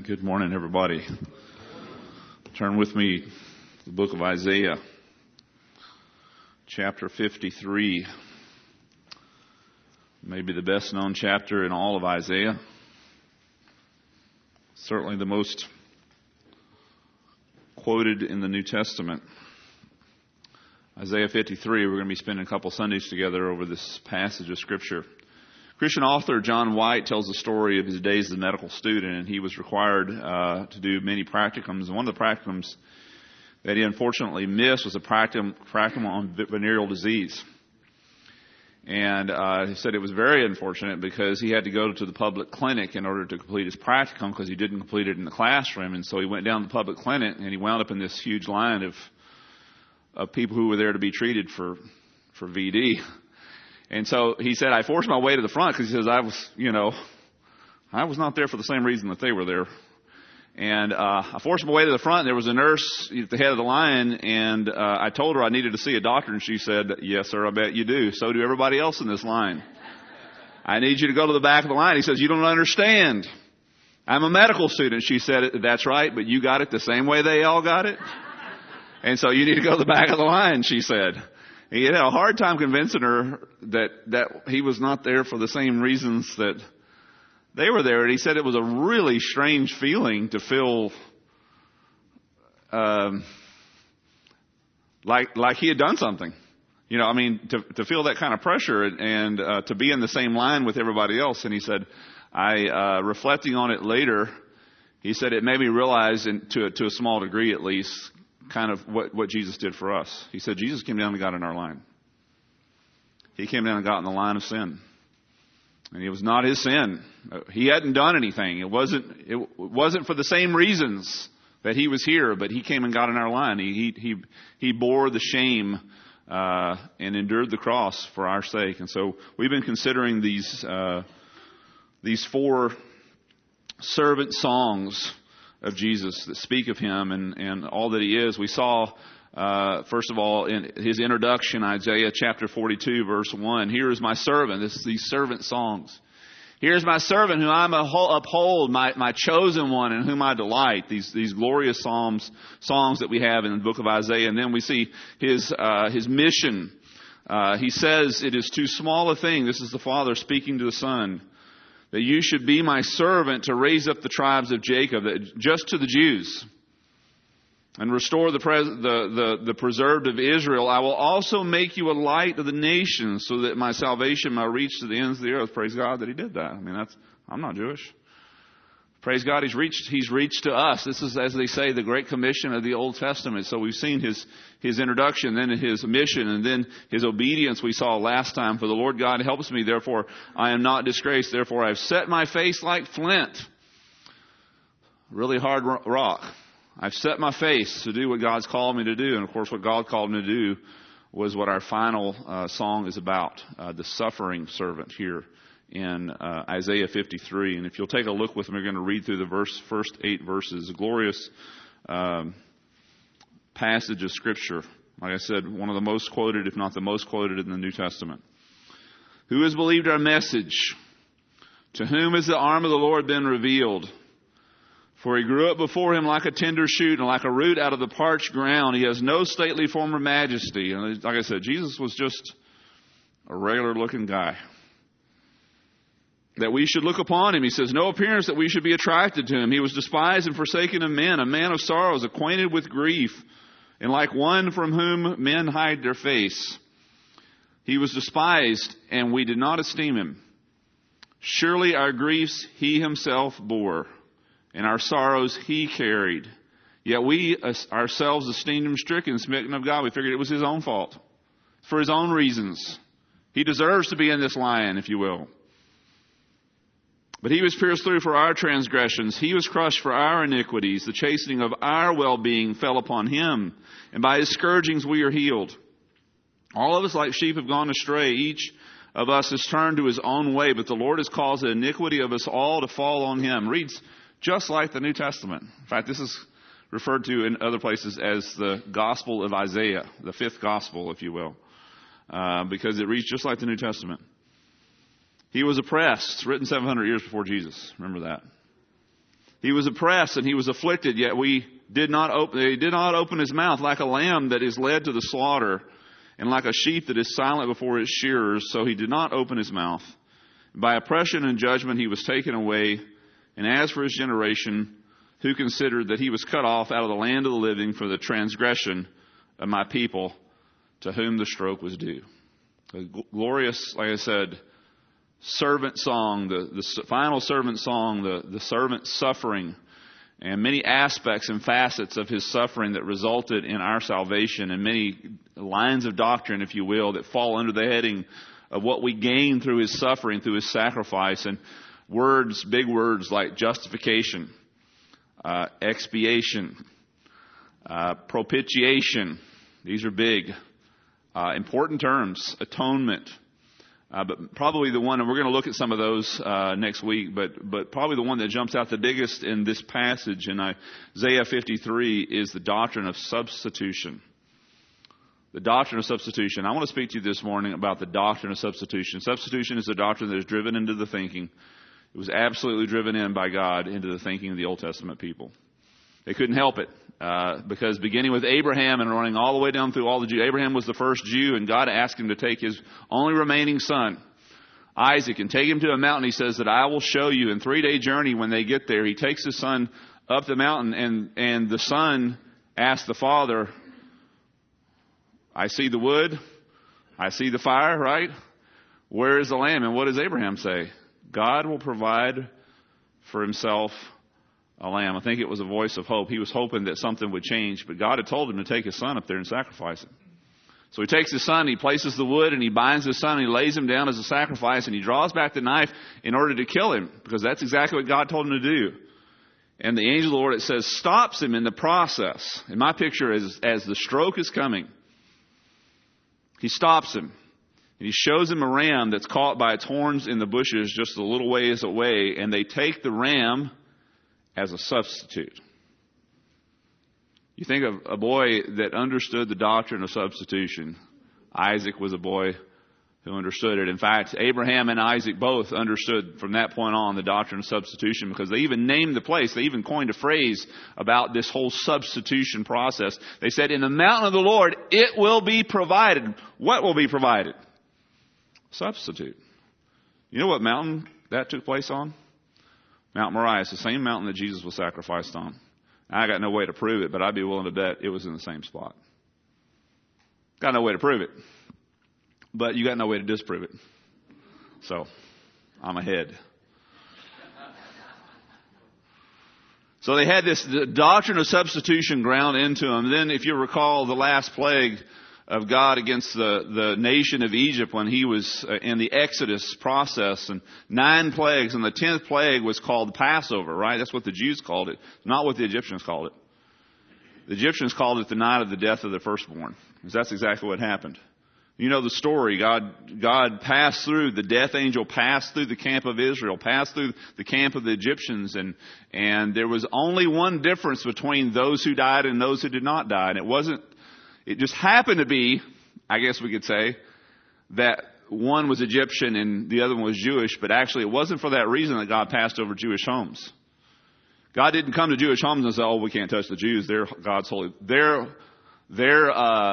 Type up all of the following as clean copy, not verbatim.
Good morning, everybody. Turn with me to the book of Isaiah, chapter 53. Maybe the best known chapter in all of Isaiah. Certainly the most quoted in the New Testament. Isaiah 53, we're going to be spending a couple Sundays together over this passage of Scripture. Christian author John White tells the story of his days as a medical student, and he was required to do many practicums. And one of the practicums that he unfortunately missed was a practicum on venereal disease. And he said it was very unfortunate because he had to go to the public clinic in order to complete his practicum because he didn't complete it in the classroom. And so he went down to the public clinic and he wound up in this huge line of people who were there to be treated for VD. And so he said, I forced my way to the front because he says I was not there for the same reason that they were there. And I forced my way to the front. And there was a nurse at the head of the line, and I told her I needed to see a doctor, and she said, yes, sir, I bet you do. So do everybody else in this line. I need you to go to the back of the line. He says, you don't understand. I'm a medical student. She said, that's right, but you got it the same way they all got it. And so you need to go to the back of the line, she said. He had a hard time convincing her that he was not there for the same reasons that they were there. And he said it was a really strange feeling to feel like he had done something. You know, I mean, to feel that kind of pressure and to be in the same line with everybody else. And he said, reflecting on it later, he said it made me realize, to a small degree at least, kind of what Jesus did for us. He said Jesus came down and got in our line. He came down and got in the line of sin. And it was not his sin. He hadn't done anything. It wasn't for the same reasons that he was here, but he came and got in our line. He bore the shame and endured the cross for our sake. And so we've been considering these four servant songs of Jesus that speak of him and all that he is. We saw, first of all, in his introduction, Isaiah chapter 42, verse 1. Here is my servant. This is these servant songs. Here's my servant whom I uphold, my chosen one in whom I delight. These glorious songs that we have in the book of Isaiah. And then we see his mission. He says, it is too small a thing. This is the Father speaking to the Son. That you should be my servant to raise up the tribes of Jacob, just to the Jews, and restore the preserved of Israel. I will also make you a light of the nations, so that my salvation might reach to the ends of the earth. Praise God that He did that. I mean, I'm not Jewish. Praise God, He's reached to us. This is, as they say, the Great Commission of the Old Testament. So we've seen His introduction, then His mission, and then His obedience we saw last time. For the Lord God helps me, therefore I am not disgraced. Therefore I have set my face like flint. Really hard rock. I've set my face to do what God's called me to do. And of course what God called me to do was what our final song is about. The suffering servant here in Isaiah 53. And if you'll take a look with me, we're going to read through the first 8 verses. A glorious passage of Scripture. Like I said, one of the most quoted, if not the most quoted in the New Testament. Who has believed our message? To whom has the arm of the Lord been revealed? For he grew up before him like a tender shoot and like a root out of the parched ground. He has no stately form or majesty. And like I said, Jesus was just a regular looking guy. That we should look upon him. He says, no appearance that we should be attracted to him. He was despised and forsaken of men, a man of sorrows, acquainted with grief, and like one from whom men hide their face. He was despised, and we did not esteem him. Surely our griefs he himself bore, and our sorrows he carried. Yet we ourselves esteemed him stricken, smitten of God. We figured it was his own fault, for his own reasons. He deserves to be in this lion, if you will. But he was pierced through for our transgressions. He was crushed for our iniquities. The chastening of our well-being fell upon him. And by his scourgings we are healed. All of us like sheep have gone astray. Each of us has turned to his own way. But the Lord has caused the iniquity of us all to fall on him. Reads just like the New Testament. In fact, this is referred to in other places as the Gospel of Isaiah. The fifth Gospel, if you will. Because it reads just like the New Testament. He was oppressed, written 700 years before Jesus. Remember that. He was oppressed and he was afflicted, yet he did not open his mouth. Like a lamb that is led to the slaughter, and like a sheep that is silent before its shearers, so he did not open his mouth. By oppression and judgment he was taken away. And as for his generation, who considered that he was cut off out of the land of the living for the transgression of my people, to whom the stroke was due. A glorious, like I said, servant song, the final servant song, the servant suffering, and many aspects and facets of his suffering that resulted in our salvation, and many lines of doctrine, if you will, that fall under the heading of what we gain through his suffering, through his sacrifice, and words, big words like justification, expiation, propitiation. These are big, important terms. Atonement. But probably the one, and we're going to look at some of those next week, but probably the one that jumps out the biggest in this passage in Isaiah 53 is the doctrine of substitution. The doctrine of substitution. I want to speak to you this morning about the doctrine of substitution. Substitution is a doctrine that is driven into the thinking. It was absolutely driven in by God into the thinking of the Old Testament people. They couldn't help it because beginning with Abraham and running all the way down through all the Jews. Abraham was the first Jew, and God asked him to take his only remaining son, Isaac, and take him to a mountain. He says that I will show you. In 3-day journey when they get there, he takes his son up the mountain, and the son asked the father, I see the wood, I see the fire, right? Where is the lamb? And what does Abraham say? God will provide for himself a lamb. I think it was a voice of hope. He was hoping that something would change, but God had told him to take his son up there and sacrifice him. So he takes his son, he places the wood, and he binds his son, and he lays him down as a sacrifice, and he draws back the knife in order to kill him, because that's exactly what God told him to do. And the angel of the Lord, it says, stops him in the process. In my picture, as the stroke is coming, he stops him. And he shows him a ram that's caught by its horns in the bushes just a little ways away, and they take the ram as a substitute. You think of a boy that understood the doctrine of substitution. Isaac was a boy who understood it. In fact, Abraham and Isaac both understood from that point on the doctrine of substitution, because they even named the place. They even coined a phrase about this whole substitution process. They said, in the mountain of the Lord, it will be provided. What will be provided? Substitute. You know what mountain that took place on? Mount Moriah. It's the same mountain that Jesus was sacrificed on. I got no way to prove it, but I'd be willing to bet it was in the same spot. Got no way to prove it, but you got no way to disprove it. So, I'm ahead. So they had the doctrine of substitution ground into them. Then, if you recall, the last plague of God against the nation of Egypt when he was in the Exodus process, and 9 plagues, and the 10th plague was called Passover, right? That's what the Jews called it, not what the Egyptians called it. The Egyptians called it the night of the death of the firstborn, because that's exactly what happened. You know the story. God passed through, the death angel passed through the camp of Israel, passed through the camp of the Egyptians, and there was only one difference between those who died and those who did not die, and it just happened to be, I guess we could say, that one was Egyptian and the other one was Jewish, but actually it wasn't for that reason that God passed over Jewish homes. God didn't come to Jewish homes and say, oh, we can't touch the Jews. They're God's holy. They're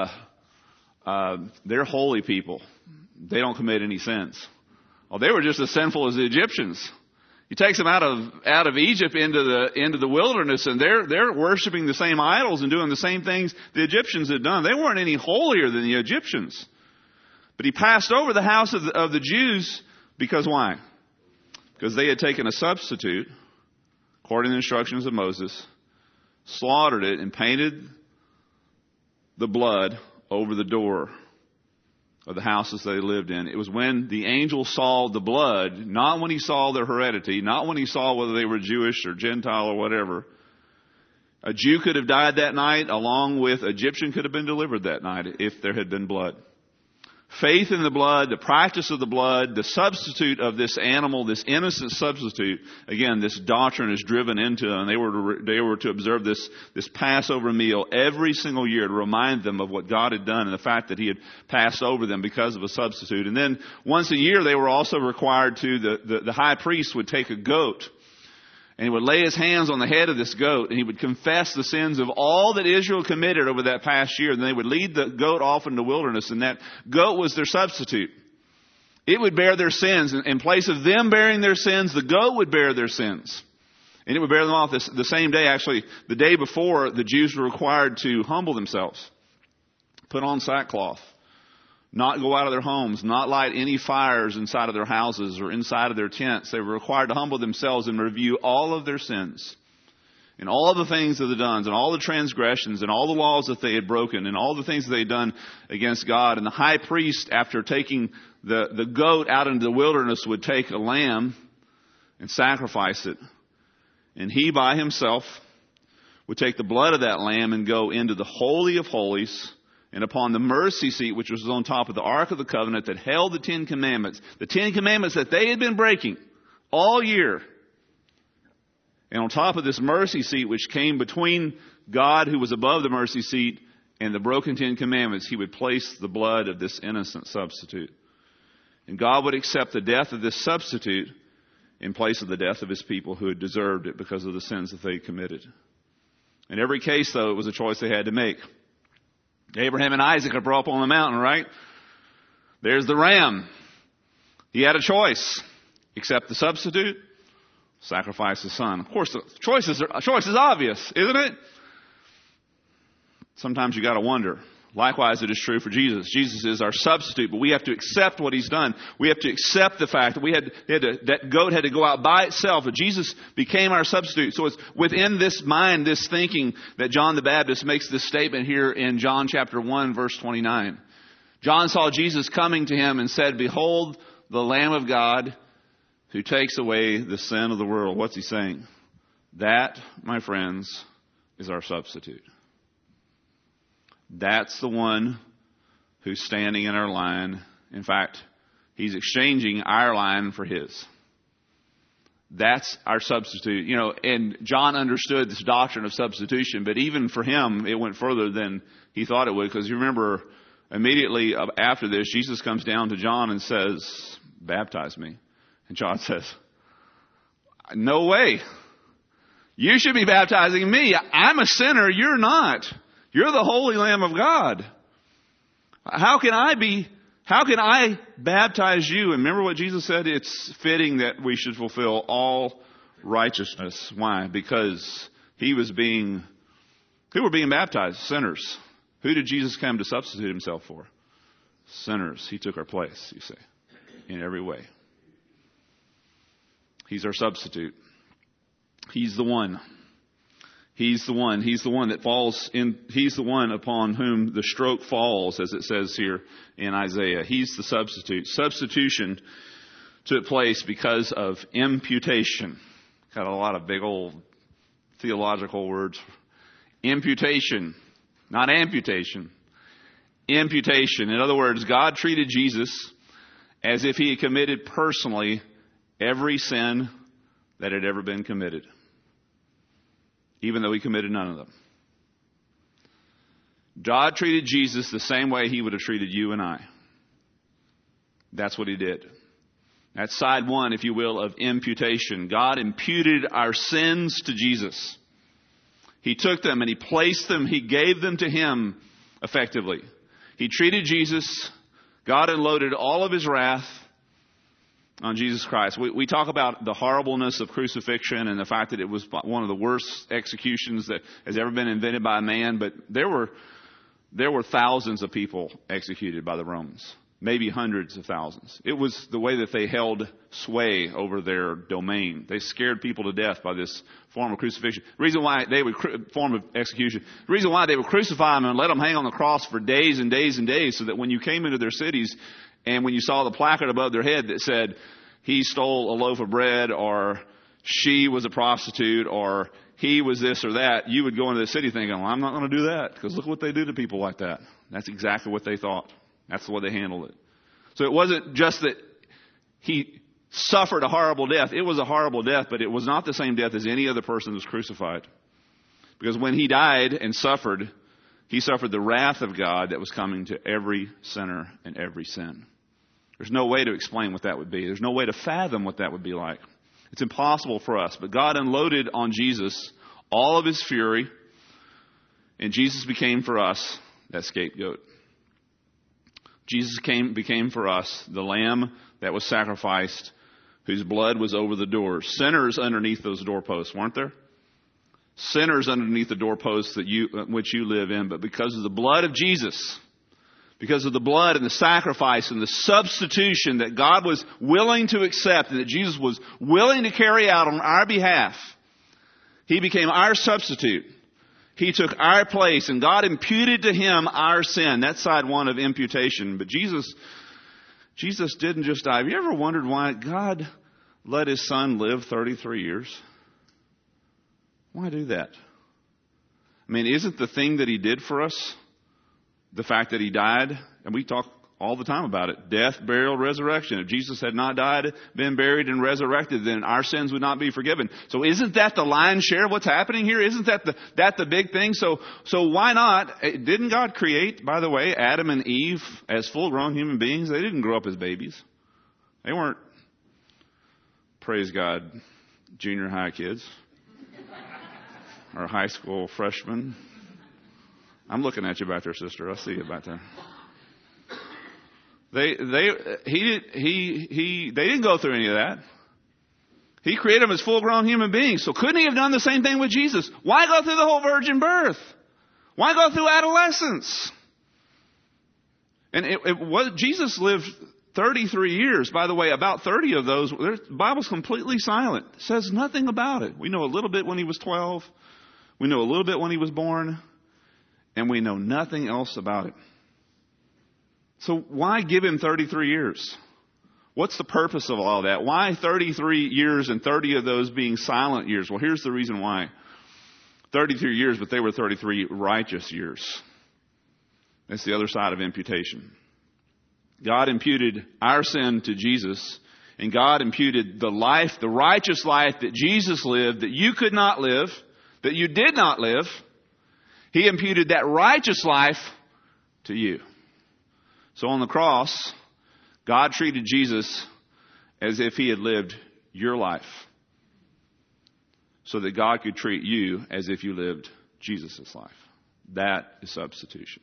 holy people. They don't commit any sins. Oh, they were just as sinful as the Egyptians. He takes them out of Egypt into the wilderness, and they're worshiping the same idols and doing the same things the Egyptians had done. They weren't any holier than the Egyptians. But he passed over the house of the Jews because why? Because they had taken a substitute, according to the instructions of Moses, slaughtered it, and painted the blood over the door of the houses they lived in. It was when the angel saw the blood, not when he saw their heredity, not when he saw whether they were Jewish or Gentile or whatever. A Jew could have died that night, along with Egyptian could have been delivered that night if there had been blood. Faith in the blood, the practice of the blood, the substitute of this animal, this innocent substitute. Again, this doctrine is driven into them. They were to observe this Passover meal every single year to remind them of what God had done and the fact that he had passed over them because of a substitute. And then once a year they were also required to, the high priest would take a goat And he would lay his hands on the head of this goat, and he would confess the sins of all that Israel committed over that past year. And then they would lead the goat off into the wilderness, and that goat was their substitute. It would bear their sins. In place of them bearing their sins, the goat would bear their sins. And it would bear them off the same day. Actually, the day before, the Jews were required to humble themselves, put on sackcloth, not go out of their homes, not light any fires inside of their houses or inside of their tents. They were required to humble themselves and review all of their sins and all of the things that they'd done and all the transgressions and all the laws that they had broken and all the things that they had done against God. And the high priest, after taking the goat out into the wilderness, would take a lamb and sacrifice it. And he by himself would take the blood of that lamb and go into the Holy of Holies, and upon the mercy seat, which was on top of the Ark of the Covenant that held the Ten Commandments that they had been breaking all year. And on top of this mercy seat, which came between God, who was above the mercy seat, and the broken Ten Commandments, he would place the blood of this innocent substitute. And God would accept the death of this substitute in place of the death of his people who had deserved it because of the sins that they committed. In every case, though, it was a choice they had to make. Abraham and Isaac are brought up on the mountain, right? There's the ram. He had a choice. Accept the substitute, sacrifice the son. Of course, the choice is obvious, isn't it? Sometimes you got to wonder. Likewise, it is true for Jesus. Jesus is our substitute, but we have to accept what he's done. We have to accept the fact that that goat had to go out by itself, but Jesus became our substitute. So it's within this mind, this thinking, that John the Baptist makes this statement here in John chapter 1, verse 29. John saw Jesus coming to him and said, "Behold, the Lamb of God who takes away the sin of the world." What's he saying? That, my friends, is our substitute. That's the one who's standing in our line. In fact, he's exchanging our line for his. That's our substitute. You know, and John understood this doctrine of substitution, but even for him, it went further than he thought it would. Because you remember, immediately after this, Jesus comes down to John and says, "Baptize me." And John says, "No way. You should be baptizing me. I'm a sinner. You're not. You're the Holy Lamb of God. How can I baptize you?" And remember what Jesus said? It's fitting that we should fulfill all righteousness. Why? Because who were being baptized? Sinners. Who did Jesus come to substitute himself for? Sinners. He took our place, you see, in every way. He's our substitute. He's the one. He's the one. He's the one that falls in. He's the one upon whom the stroke falls, as it says here in Isaiah. He's the substitute. Substitution took place because of imputation. Got a lot of big old theological words. Imputation, not amputation. Imputation. In other words, God treated Jesus as if he had committed personally every sin that had ever been committed, even though he committed none of them. God treated Jesus the same way he would have treated you and I. That's what he did. That's side one, if you will, of imputation. God imputed our sins to Jesus. He took them and he placed them, he gave them to him effectively. He treated Jesus. God unloaded all of his wrath on Jesus Christ. We talk about the horribleness of crucifixion and the fact that it was one of the worst executions that has ever been invented by man. But there were thousands of people executed by the Romans, maybe hundreds of thousands. It was the way that they held sway over their domain. They scared people to death by this form of crucifixion. The reason why they would form of execution. The reason why they would crucify them and let them hang on the cross for days and days and days, so that when you came into their cities, and when you saw the placard above their head that said, "He stole a loaf of bread," or "She was a prostitute," or "He was this or that," you would go into the city thinking, "Well, I'm not going to do that, because look what they do to people like that." That's exactly what they thought. That's the way they handled it. So it wasn't just that he suffered a horrible death. It was a horrible death, but it was not the same death as any other person who was crucified. Because when he died and suffered, he suffered the wrath of God that was coming to every sinner and every sin. There's no way to explain what that would be. There's no way to fathom what that would be like. It's impossible for us. But God unloaded on Jesus all of his fury, and Jesus became for us that scapegoat. Jesus became for us the lamb that was sacrificed, whose blood was over the doors. Sinners underneath those doorposts, weren't there? Sinners underneath the doorposts which you live in. But because of the blood of Jesus, because of the blood and the sacrifice and the substitution that God was willing to accept and that Jesus was willing to carry out on our behalf, he became our substitute. He took our place, and God imputed to him our sin. That's side one of imputation. But Jesus didn't just die. Have you ever wondered why God let his son live 33 years? Why do that? I mean, isn't the thing that he did for us the fact that he died? And we talk all the time about it. Death, burial, resurrection. If Jesus had not died, been buried, and resurrected, then our sins would not be forgiven. So isn't that the lion's share of what's happening here? Isn't that the big thing? So why not? Didn't God create, by the way, Adam and Eve as full-grown human beings? They didn't grow up as babies. They weren't, praise God, junior high kids or high school freshmen. I'm looking at you back there, sister. I see you back there. They didn't go through any of that. He created them as full-grown human beings. So couldn't he have done the same thing with Jesus? Why go through the whole virgin birth? Why go through adolescence? And Jesus lived 33 years. By the way, about 30 of those, the Bible's completely silent. It says nothing about it. We know a little bit when he was 12. We know a little bit when he was born. And we know nothing else about it. So why give him 33 years? What's the purpose of all that? Why 33 years and 30 of those being silent years? Well, here's the reason why. 33 years, but they were 33 righteous years. That's the other side of imputation. God imputed our sin to Jesus, and God imputed the life, the righteous life that Jesus lived, that you could not live, that you did not live. He imputed that righteous life to you. So on the cross, God treated Jesus as if he had lived your life, so that God could treat you as if you lived Jesus' life. That is substitution.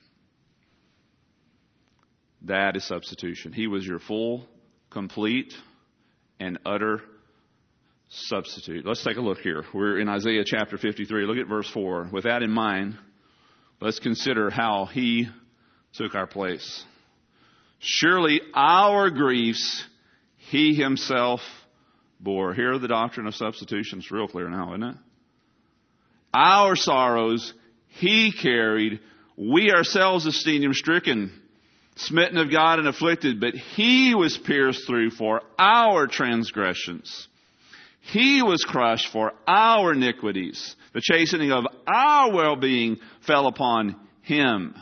That is substitution. He was your full, complete, and utter substitute. Let's take a look here. We're in Isaiah chapter 53. Look at verse 4. With that in mind, let's consider how he took our place. Surely our griefs he himself bore. Here, the doctrine of substitution is real clear now, isn't it? Our sorrows he carried. We ourselves esteemed him stricken, smitten of God and afflicted. But he was pierced through for our transgressions. He was crushed for our iniquities. The chastening of our well-being fell upon him.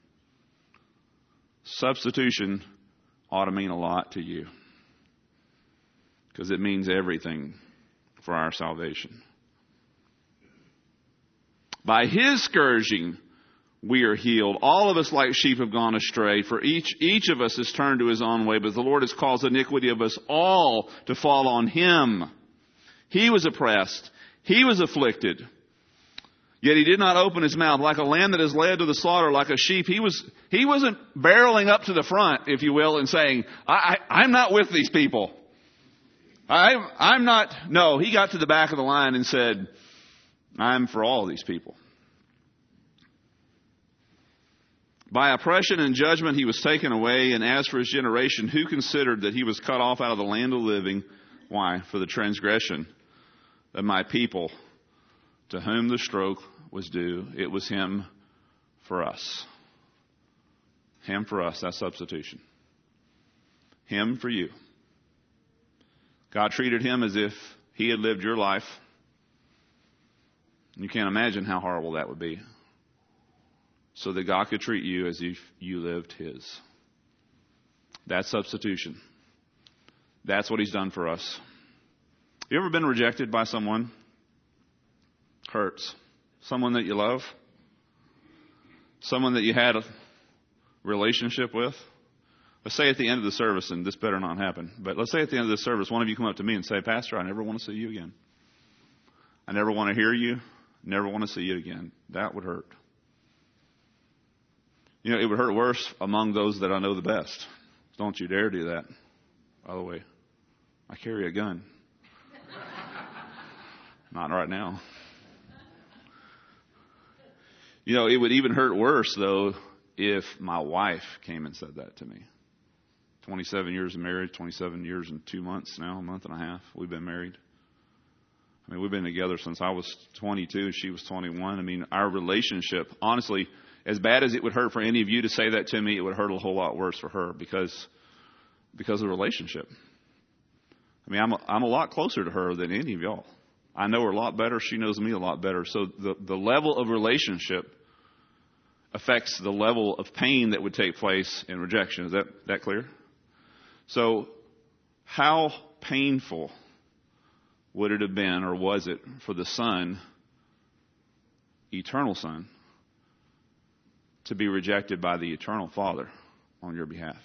Substitution ought to mean a lot to you, because it means everything for our salvation. By his scourging we are healed. All of us like sheep have gone astray, for each of us has turned to his own way, but the Lord has caused the iniquity of us all to fall on him. He was oppressed, he was afflicted, yet he did not open his mouth. Like a lamb that is led to the slaughter, like a sheep, he wasn't barreling up to the front, if you will, and saying, I'm not with these people. I'm not. No, he got to the back of the line and said, I'm for all these people. By oppression and judgment he was taken away, and as for his generation, who considered that he was cut off out of the land of the living? Why? For the transgression of my people, to whom the stroke was due. It was him for us. Him for us, that's substitution. Him for you. God treated him as if he had lived your life. You can't imagine how horrible that would be. So that God could treat you as if you lived his. That's substitution. That's what he's done for us. Have you ever been rejected by someone? Hurts. Someone that you love? Someone that you had a relationship with? Let's say at the end of the service, and this better not happen, but let's say at the end of the service, one of you come up to me and say, Pastor, I never want to see you again. I never want to hear you. Never want to see you again. That would hurt. You know, it would hurt worse among those that I know the best. Don't you dare do that. By the way, I carry a gun. Not right now. You know, it would even hurt worse, though, if my wife came and said that to me. 27 years of marriage, 27 years and 2 months now, a month and a half. We've been married. I mean, we've been together since I was 22. She was 21. I mean, our relationship, honestly, as bad as it would hurt for any of you to say that to me, it would hurt a whole lot worse for her because of the relationship. I mean, I'm a lot closer to her than any of y'all. I know her a lot better. She knows me a lot better. So the level of relationship affects the level of pain that would take place in rejection. Is that clear? So how painful would it have been, or was it, for the Son, eternal Son, to be rejected by the eternal Father on your behalf?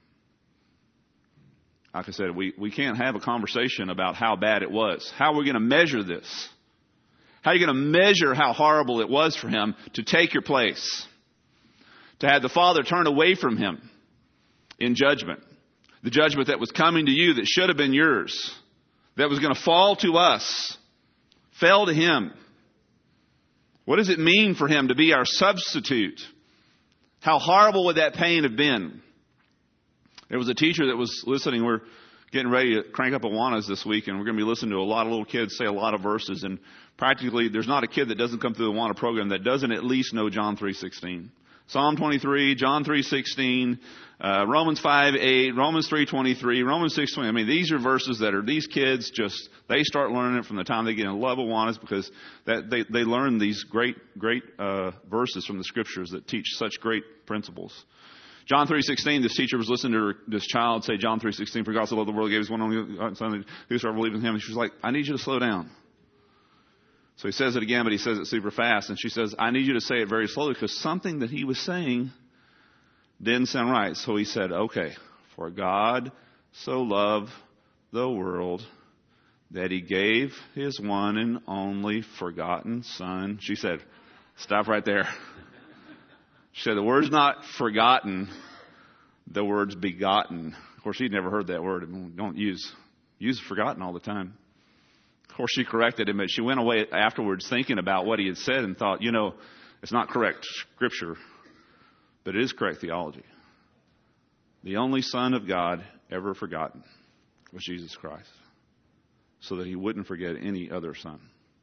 Like I said, we can't have a conversation about how bad it was. How are we going to measure this? How are you going to measure how horrible it was for him to take your place? To have the Father turn away from him in judgment. The judgment that was coming to you that should have been yours. That was going to fall to us. Fell to him. What does it mean for him to be our substitute? How horrible would that pain have been? There was a teacher that was listening. We're getting ready to crank up Awanas this week, and we're going to be listening to a lot of little kids say a lot of verses. And practically, there's not a kid that doesn't come through the Awana program that doesn't at least know John 3:16. Psalm 23, John 3:16, Romans 5:8, Romans 3:23, Romans 6:20. I mean, these are verses that are, these kids just, they start learning it from the time they get in love with Awanas, because they learn these great verses from the Scriptures that teach such great principles. John 3:16, this teacher was listening to this child say John 3:16, for God so loved the world, he gave his one only Son, whosoever believes in him. And she's like, I need you to slow down. So he says it again, but he says it super fast. And she says, I need you to say it very slowly, because something that he was saying didn't sound right. So he said, okay, for God so loved the world that he gave his one and only forgotten Son. She said, stop right there. She said, the word's not forgotten, the word's begotten. Of course, she'd never heard that word. Don't use forgotten all the time. Of course, she corrected him, but she went away afterwards thinking about what he had said and thought, it's not correct Scripture, but it is correct theology. The only Son of God ever forgotten was Jesus Christ, so that he wouldn't forget any other son,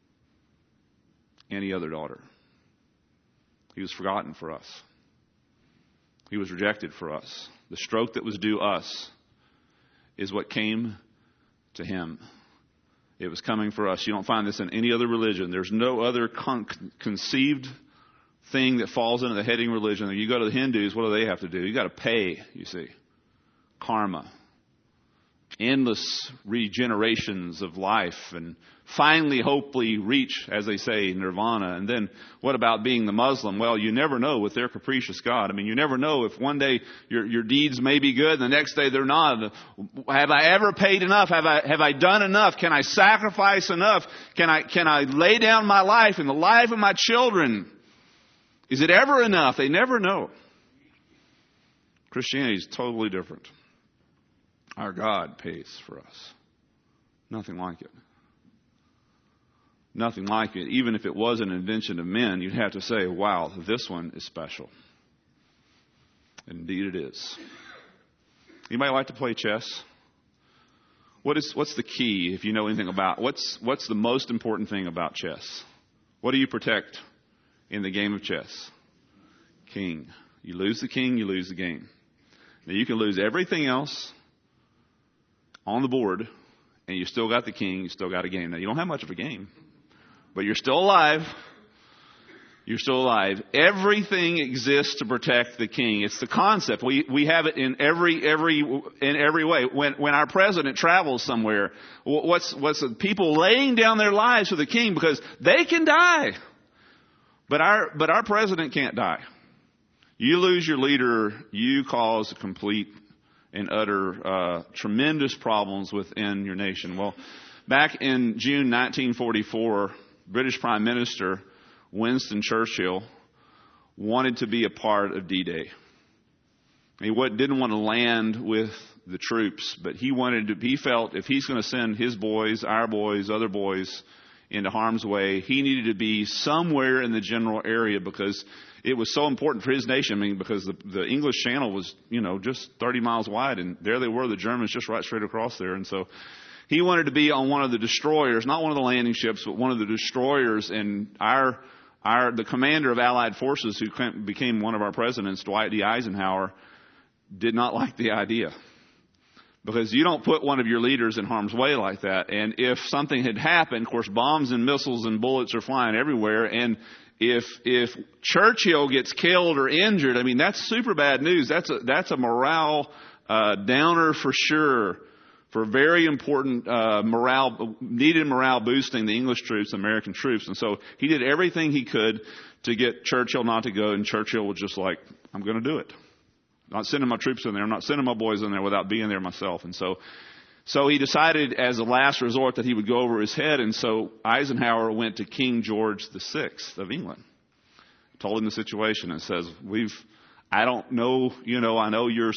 any other daughter. He was forgotten for us. He was rejected for us. The stroke that was due us is what came to him. It was coming for us. You don't find this in any other religion. There's no other conceived thing that falls into the heading religion. You go to the Hindus, what do they have to do? You got to pay, you see. Karma. Endless regenerations of life, and finally, hopefully reach, as they say, nirvana. And then what about being the Muslim? Well, you never know with their capricious God. I mean, you never know if one day your deeds may be good and the next day they're not. Have I ever paid enough? Have I done enough? Can I sacrifice enough? Can I lay down my life and the life of my children? Is it ever enough? They never know. Christianity is totally different. Our God pays for us. Nothing like it. Nothing like it. Even if it was an invention of men, you'd have to say, wow, this one is special. Indeed it is. Anybody like to play chess? What's the key, if you know anything about, what's the most important thing about chess? What do you protect in the game of chess? King. You lose the king, you lose the game. Now you can lose everything else on the board, and you still got the king, you still got a game. Now, you don't have much of a game, but you're still alive. You're still alive. Everything exists to protect the king. It's the concept. We have it in every way. When our president travels somewhere, what's the people laying down their lives for the king, because they can die. But our president can't die. You lose your leader, you cause a complete and utter tremendous problems within your nation. Well, back in June 1944, British Prime Minister Winston Churchill wanted to be a part of D-Day. He didn't want to land with the troops, but he felt if he's going to send his boys, our boys, other boys into harm's way, he needed to be somewhere in the general area because it was so important for his nation. I mean, because the English Channel was, just 30 miles wide, and there they were, the Germans just right straight across there. And so he wanted to be on one of the destroyers, not one of the landing ships, but one of the destroyers. And the commander of Allied forces, who became one of our presidents, Dwight D. Eisenhower, did not like the idea. Because you don't put one of your leaders in harm's way like that. And if something had happened, of course, bombs and missiles and bullets are flying everywhere. And if Churchill gets killed or injured, I mean, that's super bad news. That's a morale downer for sure. For very important needed morale boosting the English troops, American troops. And so he did everything he could to get Churchill not to go. And Churchill was just like, I'm going to do it. I'm not sending my troops in there. I'm not sending my boys in there without being there myself. And so he decided as a last resort that he would go over his head. And so Eisenhower went to King George VI of England, told him the situation, and says, I don't know, I know you're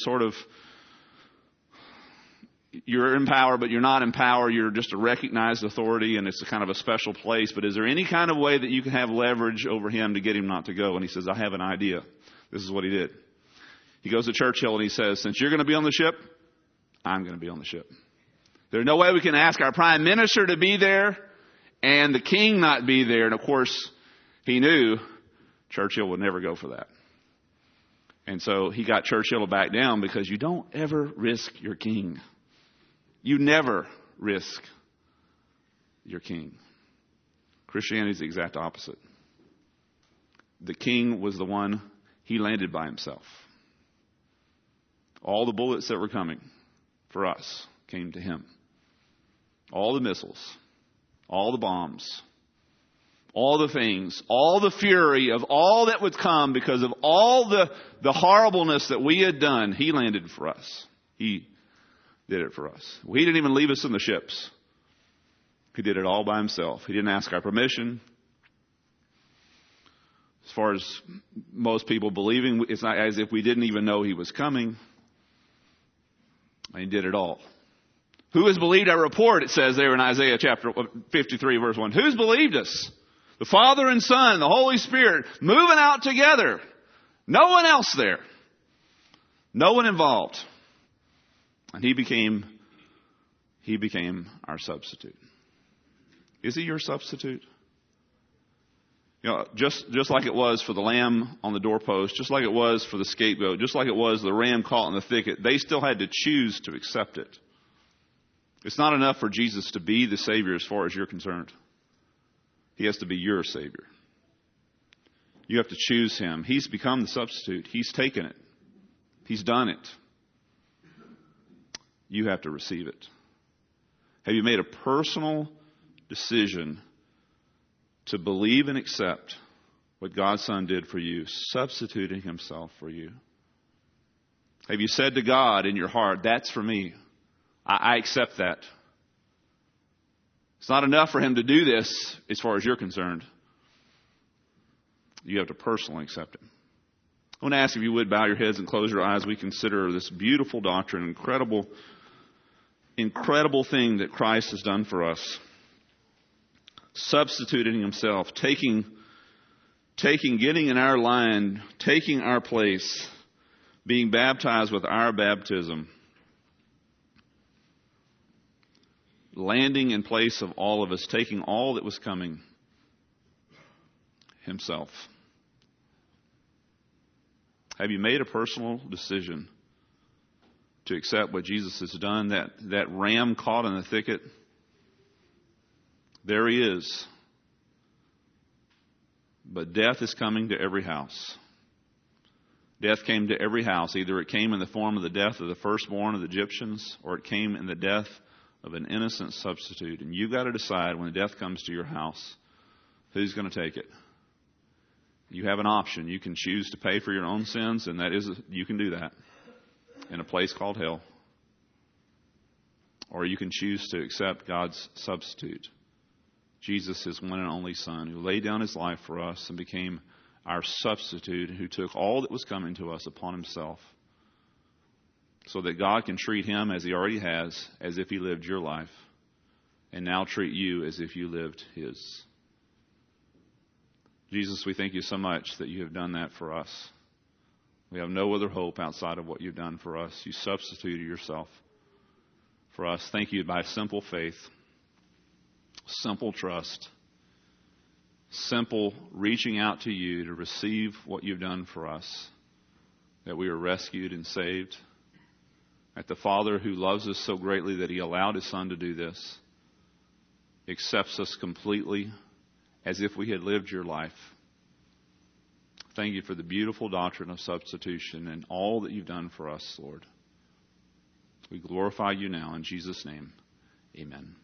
you're in power, but you're not in power. You're just a recognized authority, and it's a kind of a special place. But is there any kind of way that you can have leverage over him to get him not to go? And he says, I have an idea. This is what he did. He goes to Churchill and he says, since you're going to be on the ship, I'm going to be on the ship. There's no way we can ask our prime minister to be there and the king not be there. And of course, he knew Churchill would never go for that. And so he got Churchill to back down, because you don't ever risk your king. You never risk your king. Christianity is the exact opposite. The king was the one, he landed by himself. All the bullets that were coming for us came to him. All the missiles, all the bombs, all the things, all the fury of all that would come because of all the horribleness that we had done, he landed for us. He did it for us. He didn't even leave us in the ships. He did it all by himself. He didn't ask our permission. As far as most people believing, it's not as if we didn't even know he was coming. And he did it all. Who has believed our report? It says there in Isaiah chapter 53, verse 1. Who's believed us? The Father and Son, the Holy Spirit, moving out together. No one else there. No one involved. And he became our substitute. Is he your substitute? Just like it was for the lamb on the doorpost, just like it was for the scapegoat, just like it was the ram caught in the thicket, they still had to choose to accept it. It's not enough for Jesus to be the Savior as far as you're concerned. He has to be your Savior. You have to choose him. He's become the substitute. He's taken it. He's done it. You have to receive it. Have you made a personal decision to believe and accept what God's Son did for you, substituting himself for you? Have you said to God in your heart, that's for me. I accept that. It's not enough for him to do this as far as you're concerned. You have to personally accept it. I want to ask if you would bow your heads and close your eyes. We consider this beautiful doctrine, incredible thing that Christ has done for us. Substituting himself, getting in our line, taking our place, being baptized with our baptism, landing in place of all of us, taking all that was coming himself. Have you made a personal decision to accept what Jesus has done? That ram caught in the thicket, there he is. But death is coming to every house. Death came to every house. Either it came in the form of the death of the firstborn of the Egyptians, or it came in the death of an innocent substitute. And you've got to decide when death comes to your house, who's going to take it. You have an option. You can choose to pay for your own sins, and you can do that. in a place called hell. Or you can choose to accept God's substitute, Jesus, his one and only Son, who laid down his life for us and became our substitute, who took all that was coming to us upon himself, so that God can treat him as he already has, as if he lived your life, and now treat you as if you lived his. Jesus, we thank you so much that you have done that for us. We have no other hope outside of what you've done for us. You substituted yourself for us. Thank you by simple faith, simple trust, simple reaching out to you to receive what you've done for us, that we are rescued and saved, that the Father who loves us so greatly that he allowed his Son to do this accepts us completely as if we had lived your life. Thank you for the beautiful doctrine of substitution and all that you've done for us, Lord. We glorify you now in Jesus' name. Amen.